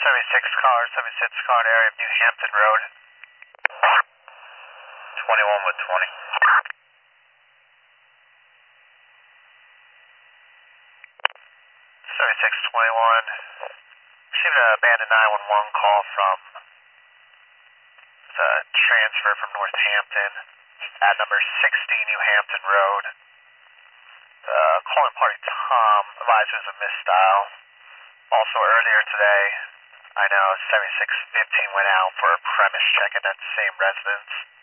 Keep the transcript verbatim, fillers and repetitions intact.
seventy-six caller, seventy-six caller area of New Hampton Road. twenty-one with twenty. seventy-six twenty-one. Received an abandoned nine one one call from the transfer from Northampton at number sixty New Hampton Road. Uh, calling party Tom advised it was a misdial. Also earlier today, I know seventy-six fifteen went out for a premise check at that same residence.